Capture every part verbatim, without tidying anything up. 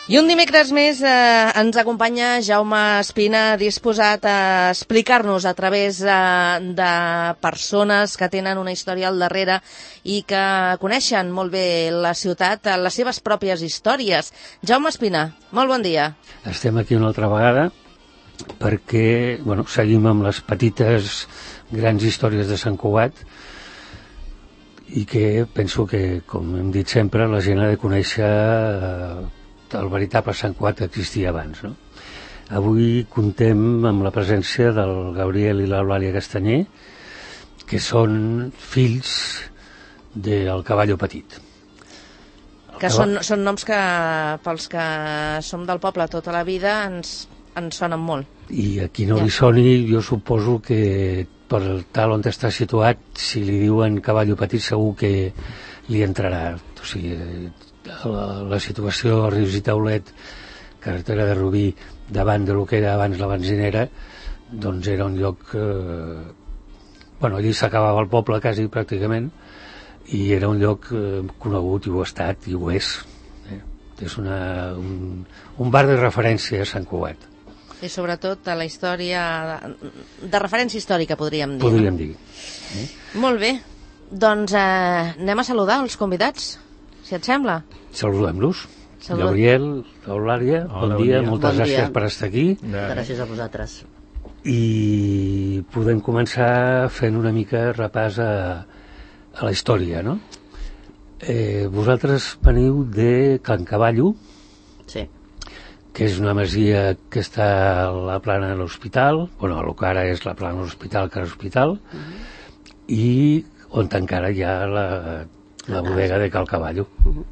I un dimecres més eh, ens acompanya Jaume Espina, disposat a explicar-nos a través eh, de persones que tenen una història al darrere i que coneixen molt bé la ciutat, les seves pròpies històries. Jaume Espina, molt bon dia. Estem aquí una altra vegada perquè bueno, seguim amb les petites grans històries de Sant Cugat i que penso que, com hem dit sempre, la gent ha de conèixer eh, el veritable Sant Cugat que existia abans, no? Avui contem amb la presència del Gabriel i l'Eulàlia Castanyer, que són fills del Cavallo Petit. Que cavall... són, són noms que, pels que som del poble tota la vida, ens, ens sonen molt. I a qui no ja. li soni, jo suposo que per el tal on està situat, si li diuen Cavallo Petit segur que li entrarà. O sigui, la, la situació a Rius i Taulet, carretera de Rubí, davant de lo que era abans la benzinera, doncs era un lloc eh, bueno, allí s'acabava el poble quasi pràcticament, i era un lloc eh, conegut, i ho ha estat i ho és, eh? És una, un, un bar de referència a Sant Cugat, i sobretot a la història de, de referència històrica, podríem dir. Podríem dir. Eh? Molt bé, doncs eh, anem a saludar els convidats, si et sembla. Saludem-los. Salut. Gabriel, Eulàlia, bon dia, dia, moltes bon gràcies dia. per estar aquí. Gràcies a vosaltres. I podem començar fent una mica repàs a, a la història, no? Eh, vosaltres veniu de Can Cavallo, sí, que és una masia que està a la plana de l'hospital, bueno, el que ara és la plana de l'hospital, que era l'hospital, uh-huh. i on encara hi ha la, la bodega de Cal Cavallo. Uh-huh.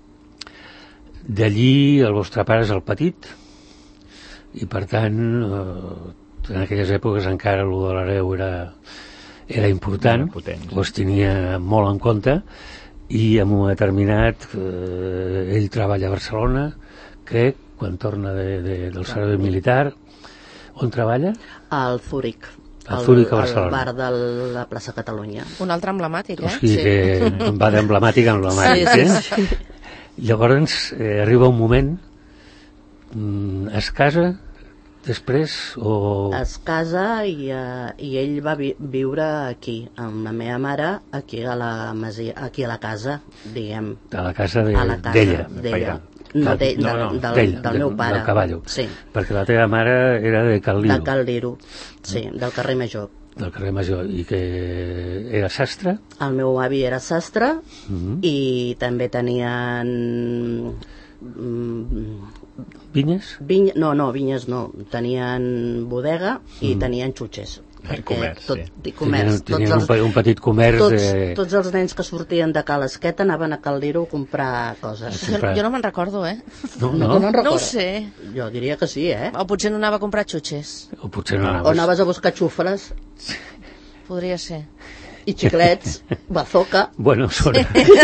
D'allí el vostre pare és el petit, i per tant, eh, en aquelles èpoques encara el de l'hereu era, era important, potent, sí. Ho es tenia molt en compte, i en un determinat, eh, ell treballa a Barcelona, crec, quan torna de, de, del servei militar. On treballa? Al Zúrich. Al Zúrich, a Barcelona. Al bar de la plaça Catalunya. Un altre emblemàtic, eh? O sigui sí. que va d'emblemàtic en emblemàtic, sí, sí, sí. eh? Llavors eh, arriba un moment, mm, es casa després o... Es casa i, uh, i ell va vi viure aquí, amb la meva mare, aquí a la, masia, aquí a la casa, diguem. A la casa d'ella. d'ella. No, de, no, no, no, del, del meu pare. Del Cavallo. Sí. Perquè la teva mare era de Cal Liro. De Cal Liro, sí, del carrer Major. Del carrer Major, i que era sastre? El meu avi era sastre, uh-huh. i també tenien... Mm, vinyes? Viny... No, no, vinyes no. Tenien bodega i mm. tenien xutxes. Comerç, tot, sí. Comerç. Tenien, tenien els, un petit comerç. Tots, de... tots els nens que sortien de Cal Esqueta anaven a Cal Liro a comprar coses. Jo, jo no me'n recordo, eh? No, no. no, no, no ho sé. Jo diria que sí, eh? O potser no anava a comprar xutxes. O potser no anaves. O anaves a buscar xufres. Podria ser. I xiclets, bazooka. Bueno, són,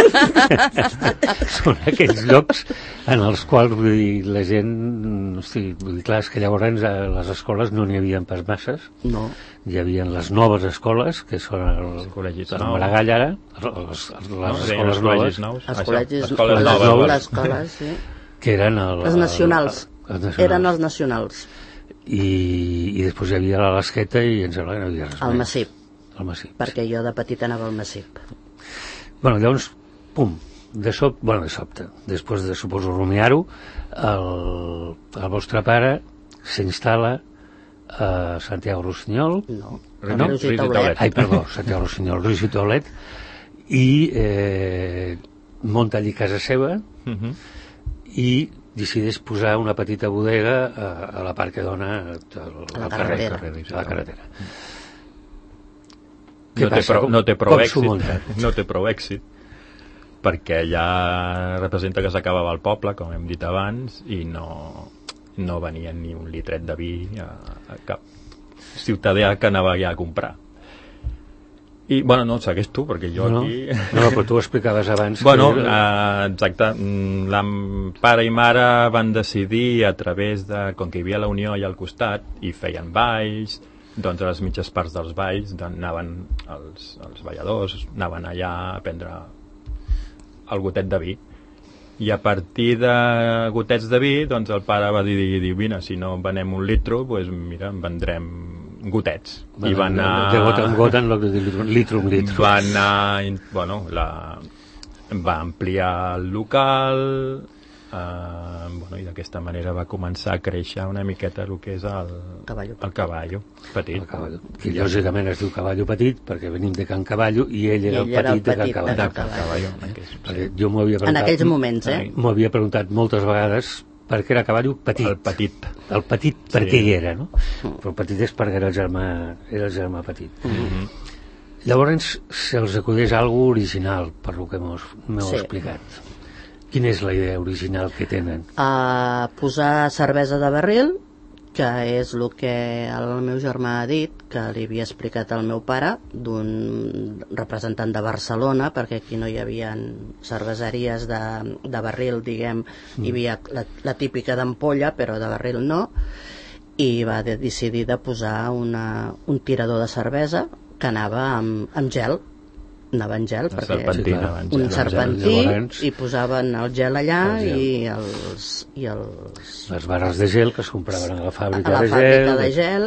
són aquells llocs en els quals, vull dir, la gent, hosti, vull dir, clar, és que llavors a les escoles no n'hi havia pas masses. No. Hi havia les noves escoles, que són el, el Maragall ara, les, les, les no, escoles noves. Nous. Els col·legis, les escoles les, noves. Les escoles, sí. Que eren el, les nacionals. El, el, els eren els nacionals. I, i després hi havia la Lasqueta i em sembla que no hi havia res el més. Massip. El Massip. Perquè jo de petita anava al Massip. Bueno, llavors, pum, de sobte, bueno, de sobte, després de, suposo, rumiar-ho, el, el vostre pare s'instal·la a Santiago Rossinyol. No, a no? Rius i Taulet. Ai, perdó, Santiago Rossinyol, Rius i Taulet, i eh, munta allí casa seva, uh-huh. i decideix posar una petita bodega a, a la part que dona al, a la carrer, carretera. a la carretera. No té, prou, no té prou èxit, no té prou èxit, perquè ja representa que s'acabava el poble, com hem dit abans, i no, no venia ni un litret de vi a, a cap ciutadà que anava ja a comprar. I, bueno, no, segueix tu, perquè jo no, aquí... No, però tu ho explicaves abans. Bueno, que... eh, exacte. La pare i mare van decidir a través de... Com que hi havia la Unió allà al costat, i feien balls, doncs a les mitges parts dels balls anaven els, els balladors, anaven allà a prendre el gotet de vi. I a partir de gotets de vi, doncs el pare va dir, dir mira, si no venem un litro, doncs mira, en vendrem gotets. Bueno, I va anar... De gota en gota, en lloc de litro, litro en litro. Va anar... Bueno, la... va ampliar el local... Uh, bueno, i d'aquesta manera va començar a créixer una miqueta el que és el cavallo, el cavallo petit. El cavallo, que lògicament es diu cavallo petit perquè venim de Can Cavallo i ell era, I ell el, era petit el petit de Can Cavallo. de Can Cavallo. Perquè jo m'ho havia preguntat, en aquells moments, eh? M'ho havia preguntat moltes vegades per què era cavallo petit. El petit. El petit per què hi era, no? Però el petit és perquè era el germà, era el germà petit. Mm-hmm. Llavors se'ls acudeix alguna original, per lo que m'heu sí. explicat. Quina és la idea original que tenen? A posar cervesa de barril, que és el que el meu germà ha dit, que li havia explicat al meu pare, d'un representant de Barcelona, perquè aquí no hi havia cerveseries de, de barril, diguem, mm. hi havia la, la típica d'ampolla, però de barril no, i va de, decidir de posar una, un tirador de cervesa que anava amb, amb gel, anava en gel, perquè serpentina, un serpentí Llavors, i posaven el gel allà el gel. i els, i els... les barres de gel que es compraven a la fàbrica, a la de, fàbrica gel, de gel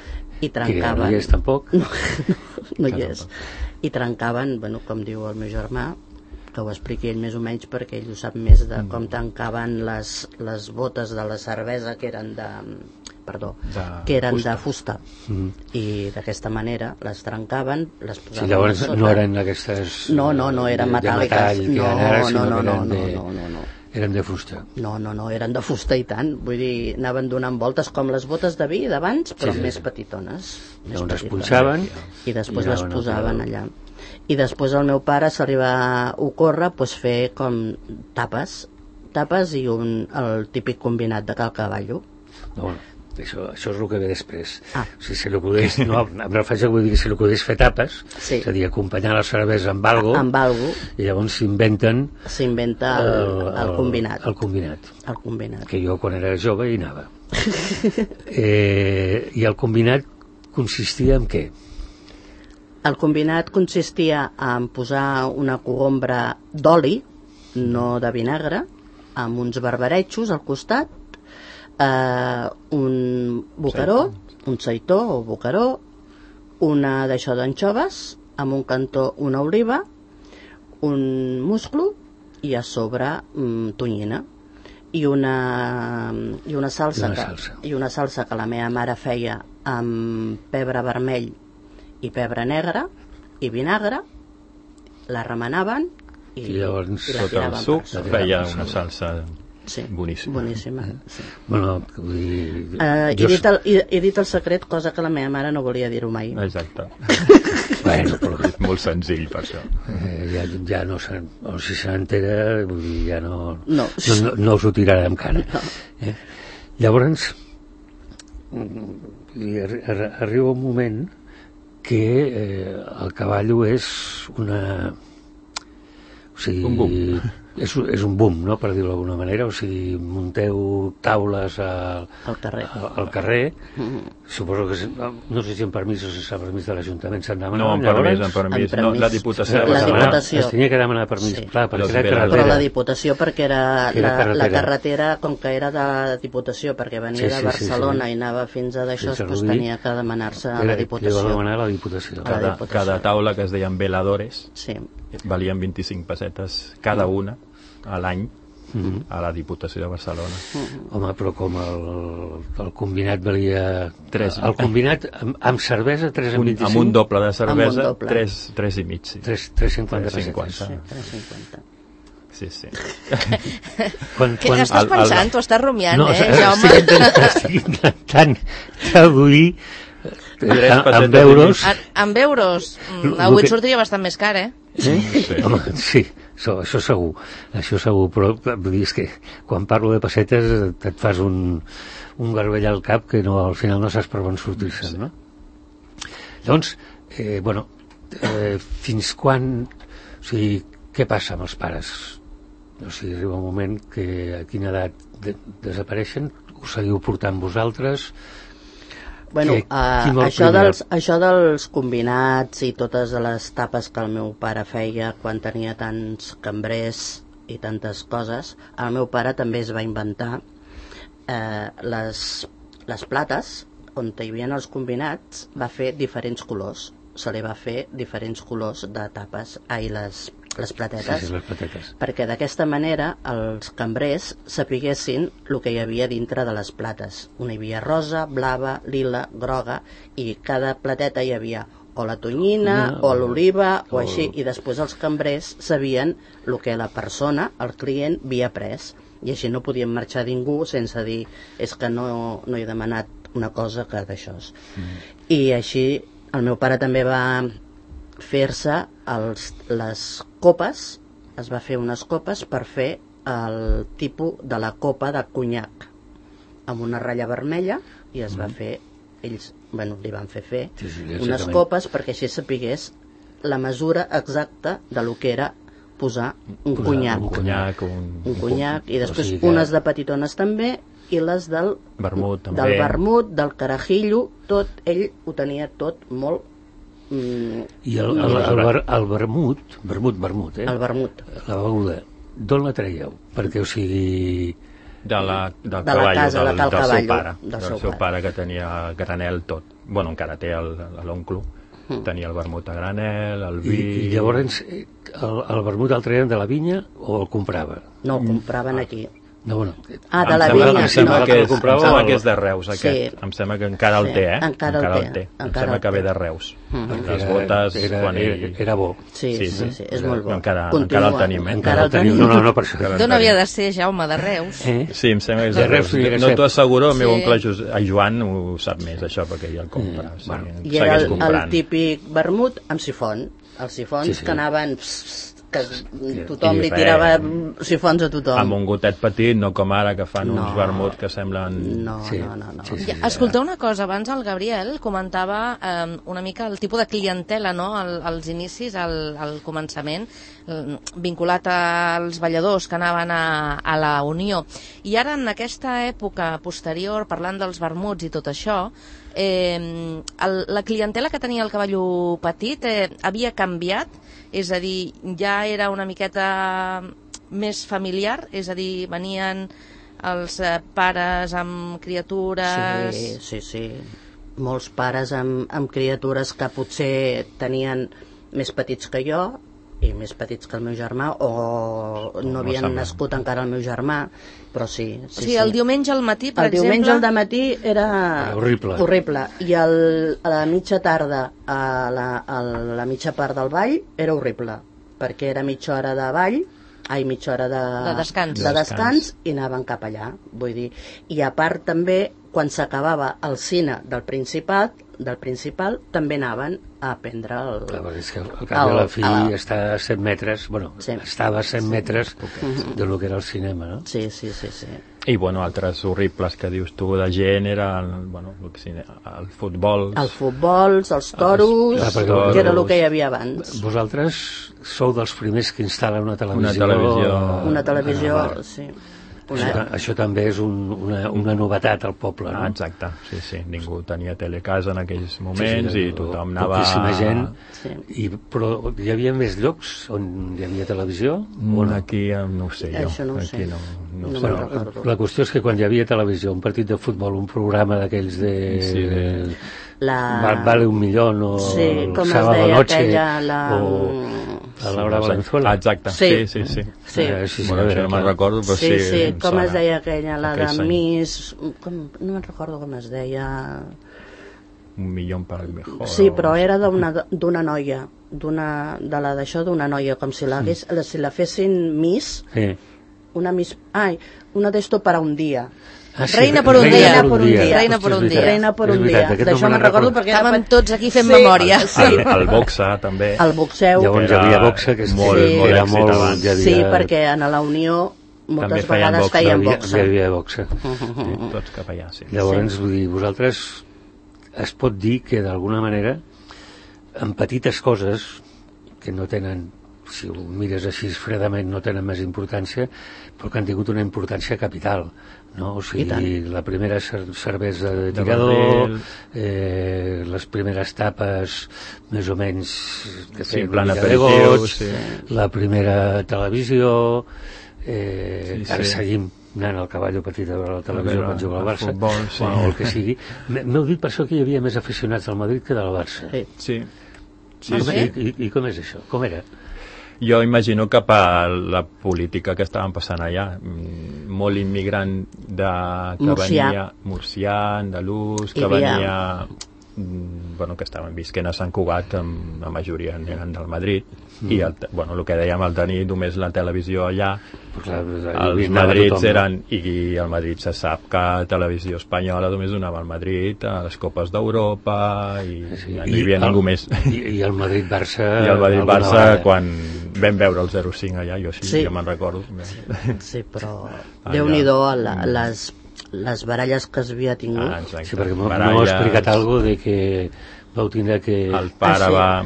i trencaven... Que no hi és tampoc. No, no, no hi és. I trencaven, bueno, com diu el meu germà, que ho expliqui ell més o menys perquè ell ho sap més de com tancaven les, les botes de la cervesa que eren de... perdó, de que eren fusta. de fusta mm. i d'aquesta manera les trencaven, les posaven sí, llavors sota. No eren aquestes no, no, no eren metàl·liques de metall, no, ara, no, no, no, de, no, no, no, no eren de fusta no, no, no, eren de fusta i tant vull dir, anaven donant voltes com les botes de vi d'abans, però sí, sí, més sí. petitones més llavors es punxaven i després i les posaven allà i després al meu pare se li va ocórrer pues, fer com tapes tapes i un, el típic combinat de Cal Cavallo no, Això, això és el que ve després. Ah. O sigui, si l'acudeix, no, amb referència vull dir que si l'acudeix fer tapes, sí. és a dir, acompanyar la cervesa amb algo, amb algo i llavors s'inventen s'inventa el, el, el combinat. El combinat. El combinat. Que jo quan era jove hi anava. eh, I el combinat consistia en què? El combinat consistia en posar una cogombra d'oli, no de vinagre, amb uns barbarejos al costat, Uh, un bocaró, un seitó o bocaró, una d'això d'anxoves, amb un cantó una oliva, un musclo i a sobre um, tonyina i una, i una salsa, una que, salsa. i una salsa que la meva mare feia amb pebre vermell i pebre negre i vinagre, la remenaven i, i llavors i la sota el suc feia una salsa sí, boníssima. boníssima sí. Bueno, vull dir... Uh, he, dit el, he, he dit el secret, cosa que la meva mare no volia dir-ho mai. Exacte. Bueno, però és molt senzill per això. Eh, ja, ja no se, o si se n'entera, vull dir, ja no, no. no, no, no us ho tirarà amb cara. No. Eh? Llavors, arriba un moment que eh, el cavallo és una... O sigui, un boom. És, és un boom, no?, per dir-ho d'alguna manera. O sigui, munteu taules al, al carrer, al, al carrer. Mm-hmm. Suposo que no, no sé si en permís o sense permís de l'Ajuntament se'n demana. No, en permís, en permís, no, la Diputació la Diputació es tenia que demanar permís, sí. Clar, perquè era carretera. Però la Diputació perquè era, era la, carretera. la carretera com que era de la Diputació perquè venia sí, sí, de Barcelona sí, sí. i anava fins a d'això, doncs tenia que demanar-se a la Diputació. Li va demanar a la Diputació. A la Diputació. Cada, cada taula que es deien veladores sí. valien vint-i-cinc pessetes cada una a l'any mm-hmm. a la Diputació de Barcelona. Mm-hmm. Home, però com el, el combinat valia... tres. El combinat amb, amb cervesa, tres amb vint-i-cinc? Amb un doble de cervesa, doble. tres, tres i mig, sí. tres coma cinquanta. Sí, tres cinquanta. Sí, sí. quan, Què quan... estàs pensant? El... Tu estàs rumiant, no, eh, Jaume? Estic intentant, estic intentant traduir amb euros. Amb euros? Mm, avui et sortiria bastant més car, eh? Sí? Sí. Home, sí. Això, això segur, això segur, però vull dir, és que quan parlo de pessetes et fas un, un garbell al cap que no, al final no saps per on sortir-se'n, no? Llavors, eh, bueno, eh, fins quan, o sigui, què passa amb els pares? O sigui, arriba un moment que a quina edat de, desapareixen, us seguiu portant vosaltres... Bueno, que, uh, això, dels, això dels combinats i totes les tapes que el meu pare feia quan tenia tants cambrers i tantes coses, el meu pare també es va inventar eh, les, les plates on hi havia els combinats, va fer diferents colors, se li va fer diferents colors de tapes, ai, les, les platetes, sí, sí, les platetes, perquè d'aquesta manera els cambrers sapiguessin el que hi havia dintre de les plates. Una hi havia rosa, blava, lila, groga, i cada plateta hi havia o la tonyina, no, o l'oliva, o, o així, i després els cambrers sabien el que la persona, el client, havia pres, i així no podien marxar ningú sense dir, és que no, no he demanat una cosa que d'això. Mm. I així el meu pare també va fer-se els, les copes, es va fer unes copes per fer el tipus de la copa de conyac, amb una ratlla vermella, i es mm. va fer, ells, bueno, li van fer fer sí, sí, unes copes perquè així sapigués la mesura exacta de lo que era posar un posar conyac, un conyac, un, un conyac i després o sigui que... unes de petitones també, i les del vermut, també. del vermut, del carajillo, tot, ell ho tenia tot molt mm, i el, el, el, el, el vermut vermut, vermut, eh? el vermut, la beguda, d'on la traieu? Perquè, o sigui, de la, del de cavallo, la casa, del, de del cavallo, seu pare, del del seu seu pare. pare que tenia granel tot. Bueno, encara té l'onclo, mm. tenia el vermut a granel, el vi... I, i llavors el, el vermut el treien de la vinya o el comprava? No, el compraven aquí. No, bueno, ah, de la em sembla, vinya. em sembla, no. que, és, em sembla que és de Reus, aquest. Sí. Em sembla que encara el sí. té, eh? Encara, encara el té. el té. Encara em sembla que ve de Reus. Mm-hmm. Les botes... Era, quan era, ell... era bo. Sí, sí, sí, sí, és era, molt bo. Encara, Continua. encara el tenim. Eh? Encara el tenim. No, no, no, per això. D'on havia de ser, Jaume? De Reus? Eh? Sí, em sembla que és de, de Reus. Reus. No t'ho asseguro, el meu sí. oncle Josep, a Joan ho sap més, això, perquè ell el compra. Mm, o sigui, bueno. I era el, comprant. el típic vermut amb sifon. Els sifons sí, sí. que anaven... Pss, pss, que tothom I li res, tirava sifons a tothom. Amb un gotet petit, no com ara que fan no, uns vermuts que semblen... No, sí. no, no. no. Sí, sí, ja, escolteu una cosa, abans el Gabriel comentava eh, una mica el tipus de clientela, no?, al, als inicis, al, al començament, eh, vinculat als balladors que anaven a, a la Unió. I ara, en aquesta època posterior, parlant dels vermuts i tot això, eh, el, la clientela que tenia el Cavalló Petit eh, havia canviat, és a dir, ja era una miqueta més familiar, és a dir, venien els eh, pares amb criatures... Sí, sí, sí. Molts pares amb, amb criatures que potser tenien més petits que jo i més petits que el meu germà, o no havien no nascut encara el meu germà, però sí. sí o sigui, sí. el diumenge al matí, per el exemple... El diumenge al dematí era horrible. horrible. I el, a la mitja tarda, a la, a la mitja part del ball, era horrible, perquè era mitja hora de ball, ai, mitja hora de, de descans. de descans i anaven cap allà, vull dir. I a part també, quan s'acabava el cine del Principat, del Principal, també anaven a prendre el... Clar, és que al cap de la fi el, està a cent metres, bueno, sí. estava a cent sí. metres sí. de lo que era el cinema, no? Sí, sí, sí, sí. I, bueno, altres horribles que dius tu de gent era el, bueno, el futbol... El futbol, els toros, els toros, que era el que hi havia abans. Vosaltres sou dels primers que instal·len una televisió... Una televisió... Una televisió, sí. Una... Això, això també és un, una, una novetat al poble, no? Ah, exacte, sí, sí. Ningú tenia tele a casa en aquells moments sí, sí, i tothom anava... Poquíssima gent, sí. i, però hi havia més llocs on hi havia televisió? Mm, no? Aquí no ho sé jo. Això no ho aquí sé. No, no, no sé. Bueno, la qüestió és que quan hi havia televisió, un partit de futbol, un programa d'aquells de... Sí, de... La... Vale un millón o sí, com es Sábado deia Noche aquella, la... o a Laura Valenzuela. Ah, exacte, sí, sí, sí. sí. sí. Eh, sí, sí bueno, això no me'n recordo, però sí. Sí, sí, com sona. es deia aquella, la de Aquell Miss... Com, no me'n recordo com es deia... Un milió per el mejor. Sí, però era d'una noia, d'una de la d'això d'una noia, com si la, hagués, si la fessin Miss, sí. una Miss... Ai, una d'esto para un dia. Ah, sí, Reina per un dia. Reina per un dia. Reina per un dia. Reina per un dia. D'això me'n recordo perquè... Estàvem tots aquí fent sí, memòria. Sí. El, el boxa, també. El boxeu. Llavors hi havia boxa, que molt, sí. molt era èxit molt... abans. Hi havia... Sí, perquè en la Unió moltes també feien vegades boxa. feien Hi havia, boxa. hi havia boxa. Sí, tots cap allà, sí. Llavors, Sí. vull dir, vosaltres es pot dir que d'alguna manera en petites coses que no tenen si ho mires així fredament no tenen més importància, però que han tingut una importància capital, no? O sigui, la primera cervesa de tirador, eh, les primeres tapes més o menys que sí, feien una mica de goig, sí. La primera televisió, eh, sí, ara sí. seguim anant al Cavallo Petit a veure la televisió quan juga al Barça, futbol, sí. o el que sigui. M'heu dit per això que hi havia més aficionats del Madrid que del Barça. Sí. Sí. Sí, com, sí. I, i, I com és això? Com era? Jo imagino que per la política que estaven passant allà, molt immigrant de, que Murcià. venia murcià, andalús, que havia... venia bueno, que estaven visquent a Sant Cugat, amb la majoria eren del Madrid, mm. i el, bueno, el que dèiem, al tenir només la televisió allà, pues la, la, els Madrids eren, i el Madrid se sap que la televisió espanyola només donava al Madrid a les Copes d'Europa i, sí, i no hi havia el, ningú més. I, i el Madrid-Barça... I el Madrid-Barça, quan vam veure el zero cinc allà, jo sí, sí. jo me'n recordo. Sí, però Déu-n'hi-do les les baralles que es havia tingut. Ah, sí, perquè m'heu explicat alguna de que vau tindre que... El pare ah, sí. va,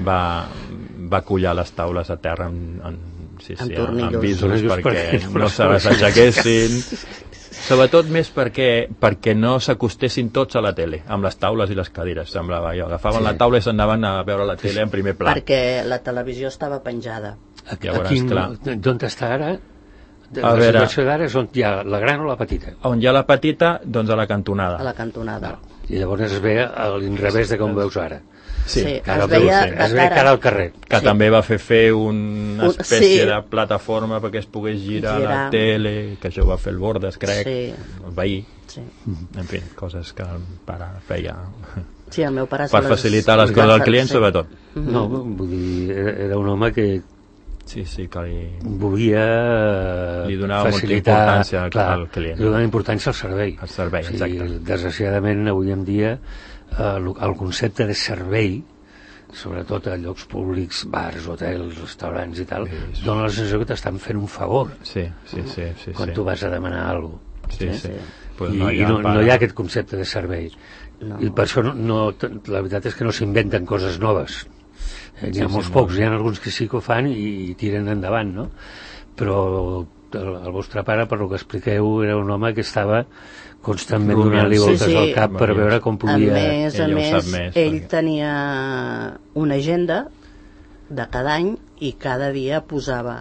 va, va collar les taules a terra amb, amb, sí, sí, amb, amb visos perquè no se les aixequessin. Sobretot més perquè, perquè no s'acostessin tots a la tele, amb les taules i les cadires, semblava jo. Agafaven sí. la taula i s'anaven a veure la tele en primer pla. Perquè la televisió estava penjada. Aquí, aquí d'on està ara? De, a la veure, situació d'ara és on hi ha la gran o la petita? On hi ha la petita, doncs a la cantonada. A la cantonada. I llavors es ve a l'inrevés de com veus ara. Sí, sí es, veia sí. es ve cara al carrer. Que sí. també va fer fer una espècie sí. de plataforma perquè es pogués girar, girar la tele, que això va fer el Bordes, crec, sí. el veí. Sí. En fi, coses que el pare feia... Sí, el meu pare per facilitar les, les coses al client, sí. sobretot. Mm-hmm. No, vull dir, era un home que sí, sí, que li... volia li donava facilitar, molta importància al, clar, al client. Li donava importància al servei. Al servei, o sigui, exacte. Desgraciadament, avui en dia, eh, el concepte de servei, sobretot a llocs públics, bars, hotels, restaurants i tal, sí, dona la sensació que t'estan fent un favor. Sí, sí, sí. sí quan sí. tu vas a demanar alguna cosa. Sí, sí. sí. Pues I no hi ha, i no, no hi ha aquest concepte de servei. No. I per això no, no, la veritat és que no s'inventen coses noves. N'hi ha sí, molts sí, pocs, molt. hi ha alguns que sí que ho fan i, i tiren endavant, no? Però el, el vostre pare, per lo que expliqueu, era un home que estava constantment donant-li voltes sí, sí. al cap per veure com podia... A més, a ell més, més, ell perquè... tenia una agenda de cada any i cada dia posava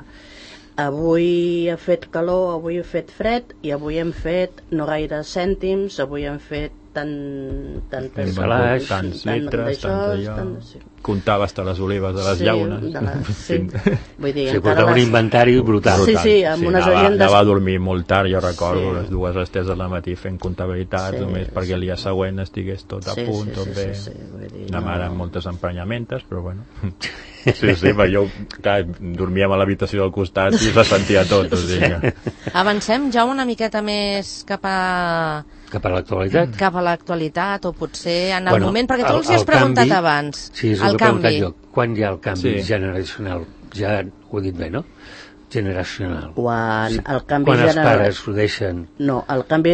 avui ha fet calor, avui ha fet fred i avui hem fet no gaire cèntims, avui hem fet tant, tantes, Salaix, tants tant litres, tant allò... Tant, sí. Comptava hasta les olives de les sí, llaunes. De la, sí. Vull dir, sí, portava les... un inventari brutal. Sí, sí, amb sí, unes anava, agendes... Anava a dormir molt tard, jo recordo, sí. les dues a les tres del matí fent comptabilitats, sí, només perquè el dia següent estigués tot a sí, punt, sí, tot sí, bé. Sí, sí, vull dir, la no... mare amb moltes emprenyamentes, però bueno... Sí, sí, perquè jo, clar, dormíem a l'habitació del costat i se sentia tot, o sigui que... Avancem, Jaume, una miqueta més cap a... Cap a l'actualitat? Cap a l'actualitat, o potser en el bueno, moment, perquè tu el, els hi has preguntat canvi, abans. Sí, és el, el que he preguntat jo. Quan hi ha el canvi sí. generacional? Ja ho he dit bé, no? Generacional. Quan sí. el canvi Quan general... els pares ho deixen... No, el canvi...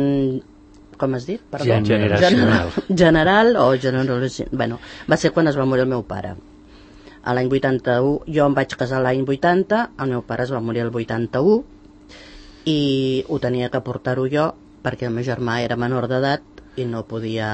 Mm, com has dit? Perdó. Generacional. General, general o general... Bueno, va ser quan es va morir el meu pare. A l'any vuitanta-u, jo em vaig casar l'any vuitanta, el meu pare es va morir el vuitanta-u i ho tenia que portar-ho jo perquè el meu germà era menor d'edat i no podia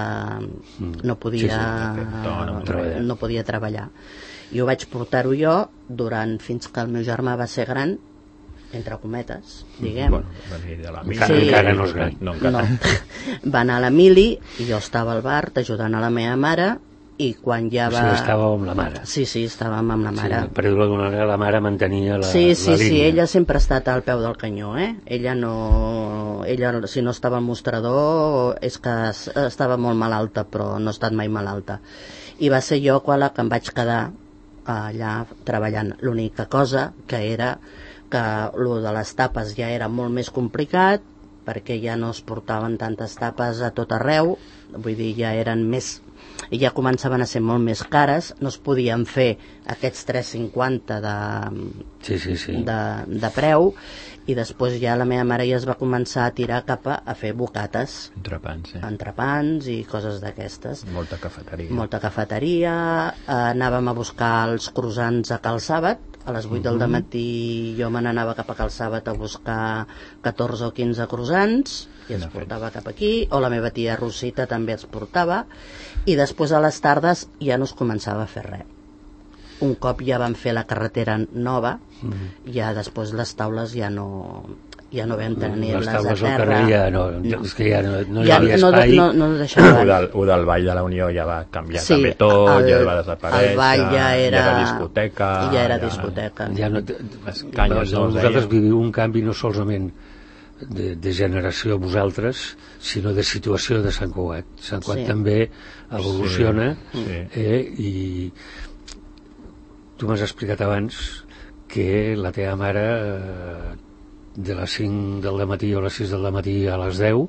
no podia sí, sí, no, no, no podia treballar i ho vaig portar-ho jo durant fins que el meu germà va ser gran, entre cometes, diguem. Bueno, va dir de la Mili. Sí. Encara no és gran. No, encara. No. Va anar a la Mili i jo estava al bar ajudant a la meva mare i quan ja va... O sigui, estàveu amb la mare. Sí, sí, estàvem amb la mare. Sí, per dir-ho d'alguna manera, la mare mantenia la, sí, sí, la línia. Sí, ella sempre ha estat al peu del canyó, eh? Ella no... Ella, si no estava al mostrador, és que estava molt malalta, però no ha estat mai malalta. I va ser jo quan que em vaig quedar allà treballant. L'única cosa que era que el de les tapes ja era molt més complicat, perquè ja no es portaven tantes tapes a tot arreu, vull dir, ja eren més... i ja començaven a ser molt més cares, no es podien fer aquests tres cinquanta de, sí, sí, sí. de, de preu, i després ja la meva mare ja es va començar a tirar cap a, a fer bocates, entrepans, sí. entrepans i coses d'aquestes, molta cafeteria molta cafeteria, eh, anàvem a buscar els croissants a Cal Sàbat, A les vuit del dematí jo me n'anava cap a Cal Sàbat a buscar catorze o quinze croissants i els portava cap aquí, o la meva tia Rosita també els portava, i després a les tardes ja no es començava a fer res. Un cop ja van fer la carretera nova, mm. ja després les taules ja no... ja no vam tenir les, les taules a terra, ja no, no. És que ja no, no hi ja havia no, espai. no, no, no deixaven. O del, o del Ball de la Unió ja va canviar sí, també tot, el, ja va desaparèixer, el ball ja era, ja era discoteca, ja era ja, discoteca. Ja no, les canyes no, vosaltres viviu un canvi no solament de, de generació a vosaltres, sinó de situació de Sant Cugat. Sant Cugat sí. també evoluciona, sí, sí. Eh, i tu m'has explicat abans que la teva mare eh, de les cinc del dematí o les sis del dematí a les deu,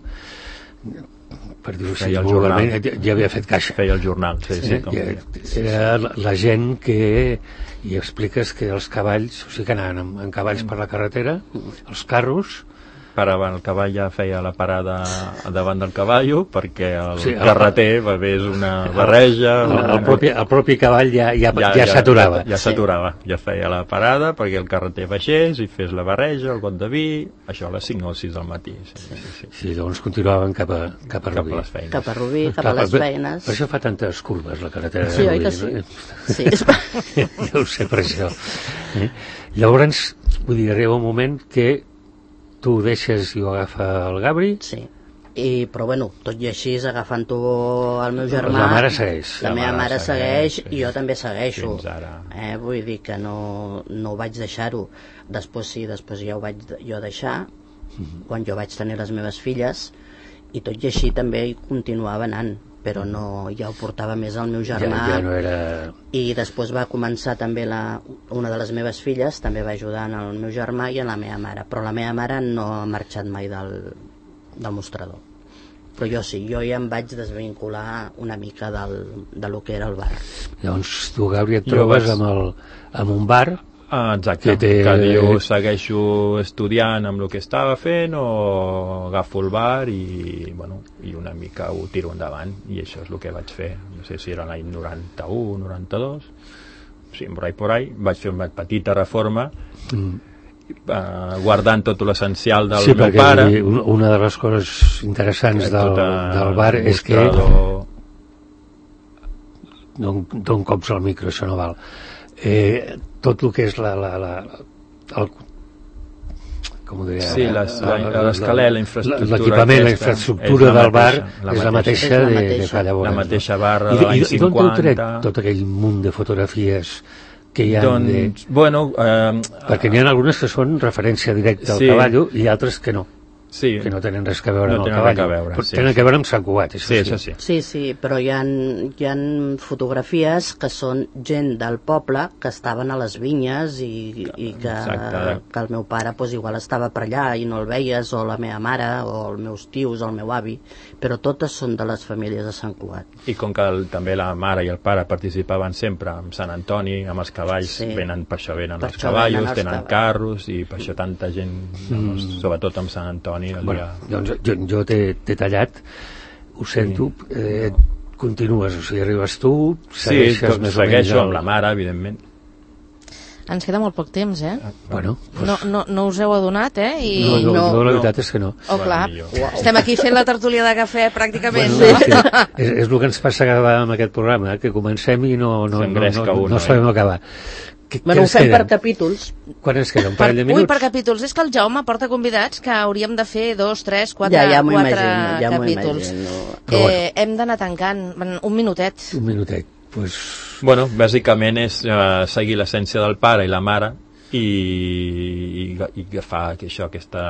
per dir-ho així, ja havia fet caixa. Feia el jornal, sí, sí. Com era era la gent que... I expliques que els cavalls, o sigui que anaven amb, amb cavalls per la carretera, els carros... Parava el cavall, ja feia la parada davant del cavallo, perquè el sí, carreter bevés una barreja... El, el, el, propi, el propi cavall ja, ja, ja, ja s'aturava. Ja, ja s'aturava, sí. Ja feia la parada perquè el carreter baixés i fes la barreja, el got de vi, això a les cinc o les sis del matí. Sí, sí, sí. Sí, llavors continuaven cap a, cap a Rubí. Cap a les feines. Cap a Rubí, cap, cap a les feines. Per això fa tantes curves la carretera sí, de Rubí. Sí, oi que sí? No? Sí. Ja ho sé per això. Eh? Llavors, vull dir, arriba un moment que tu ho deixes i ho agafa el Gabri? Sí, I, però bueno, tot i així agafant-ho el meu germà... La mare segueix. La, la meva mare, mare segueix, segueix i jo també segueixo. Fins ara. Eh, vull dir que no, no ho vaig deixar-ho. Després sí, després ja ho vaig jo deixar, mm-hmm. quan jo vaig tenir les meves filles, i tot i així també hi continuava anant, però no, ja ho portava més el meu germà. Ja, ja no era... I després va començar també la, una de les meves filles, també va ajudar en el meu germà i en la meva mare, però la meva mare no ha marxat mai del, del mostrador. Però jo sí, jo ja em vaig desvincular una mica del, de lo que era el bar. Llavors tu, Gabri, et trobes vas... amb, el, amb un bar... Ah, exacte, que, té... que jo segueixo estudiant amb el que estava fent o agafo el bar i, bueno, i una mica ho tiro endavant, i això és el que vaig fer. No sé si era l'any noranta-u, noranta-dos, sí, por ahí, por ahí. Vaig fer una petita reforma mm. uh, guardant tot l'essencial del sí, meu pare. Sí, perquè una de les coses interessants del, del bar és que... Don cops al micro, això no val. Eh, tot el que és la, la, la, el, com ho diria, sí, l'escaler, la infraestructura, l'equipament, la infraestructura del bar és la mateixa de, de fa llavors. La mateixa barra de l'any cinquanta. I d'on t'heu tret tot aquell munt de fotografies que hi ha? Doncs, de... bueno... Eh, perquè n'hi ha algunes que són referència directa al sí. cavallo i altres que no. Sí. Que no tenen res a veure no amb el cavall, a veure, però sí, tenen sí. a veure amb Sant Cugat, això sí, sí. Això sí. Sí, sí, però hi ha, hi ha fotografies que són gent del poble que estaven a les vinyes i, i que, que el meu pare pues, igual estava per allà i no el veies, o la meva mare, o els meus tios, o el meu avi, però totes són de les famílies de Sant Cugat. I com que el, també la mare i el pare participaven sempre amb Sant Antoni, amb els cavalls, sí. venen per això venen per els cavallos, venen els tenen cavalls. Carros, i per això tanta gent, doncs, mm. sobretot amb Sant Antoni, el bueno, dia... doncs jo, jo t'he tallat, ho sento, eh, continues, o sigui, arribes tu, segueixes sí, més o segueixo el... amb la mare, evidentment. Ens queda molt poc temps, eh? Bueno, pues... no, no, no us heu adonat, eh? I... No, no, no, no, la veritat és que no. Oh, clar, wow. Estem aquí fent la tertúlia de cafè, pràcticament. Bueno, sí. és, és el que ens passa amb aquest programa, que comencem i no, no, no, no, no, no sabem acabar. Que, bueno, ho fem queden? Per capítols. Quan ens queda? Un parell de minuts? Ui, per capítols. És que el Jaume porta convidats que hauríem de fer dos, tres, quatre, ja, ja quatre imagino, ja capítols. Eh, bueno. Hem d'anar tancant. Un minutet. Un minutet. Pues... Bueno, bàsicament és uh, seguir l'essència del pare i la mare i, i, i agafar això, aquesta,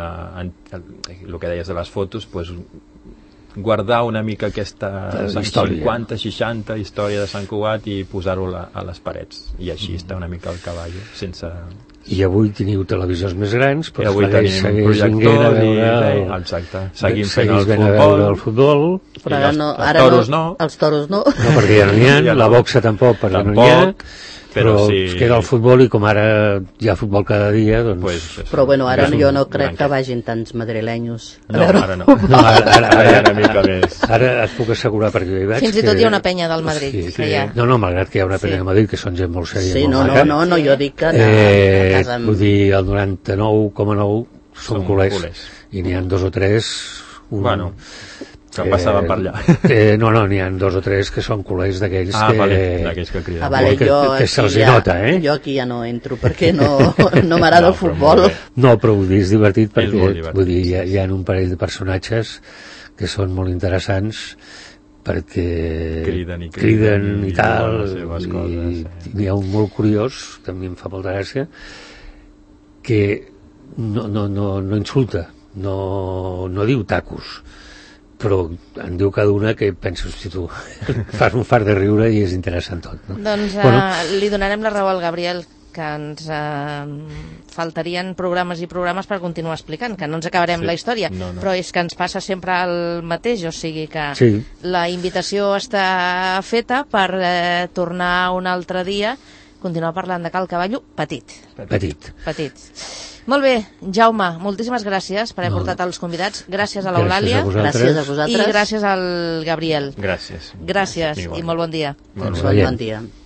el que deies de les fotos, pues, guardar una mica aquesta cinquanta, seixanta història de Sant Cugat i posar-ho a les parets, i així mm. està una mica el cavall sense... I avui teniu televisors més grans, però avui tenim projectors i... El... exacte, seguim fent el futbol, el futbol però ara no, els toros no, els toros no no, perquè ja no n'hi ha, la boxa tampoc, perquè tampoc, no n'hi ha. però, però sí... es queda el futbol i com ara hi ha futbol cada dia, doncs... Pues, però bueno, ara jo no crec que vagin tants madrilenyos. No, ara no. no ara, ara, ara, ara, una mica més. Ara et puc assegurar, perquè jo hi vaig... Fins i tot que... hi ha una penya del Madrid. Sí, sí. Ha... No, no, malgrat que hi ha una penya sí. del Madrid, que són gent molt sèria sí, i molt no, maca. No, no, no, jo dic que... Eh, a casa amb... Vull dir, el noranta-nou coma nou són culers, culers. I n'hi ha dos o tres... Un... Bueno... que passaven per allà. Eh, no, no, n'hi ha dos o tres que són culers d'aquells ah, que... Vale, d'aquells que criden. Ah, vale, que, jo, que se'ls ja, nota, eh? Jo aquí ja no entro perquè no, no m'agrada no, el futbol. No, però vull dir, és divertit perquè és divertit, vull dir, hi, ha, hi ha un parell de personatges que són molt interessants perquè criden i, criden, criden i, i tal les seves i, coses, sí. Hi ha un molt curiós que a mi em fa molta gràcia que no, no, no, no insulta, no, no diu tacos, però en diu cada una que penso, si tu fas un fart de riure i és interessant tot, no? Doncs uh, bueno. li donarem la raó al Gabriel, que ens uh, faltarien programes i programes per continuar explicant, que no ens acabarem sí. la història, no, no. però és que ens passa sempre el mateix, o sigui que sí. la invitació està feta per uh, tornar un altre dia, continuar parlant de Cal Cavallo petit. Petit. Petit. Molt bé, Jaume, moltíssimes gràcies per haver no. portat els convidats. Gràcies a l'Eulàlia. Gràcies a vosaltres. I gràcies al Gabriel. Gràcies. Gràcies i molt bon dia. Molt bon dia.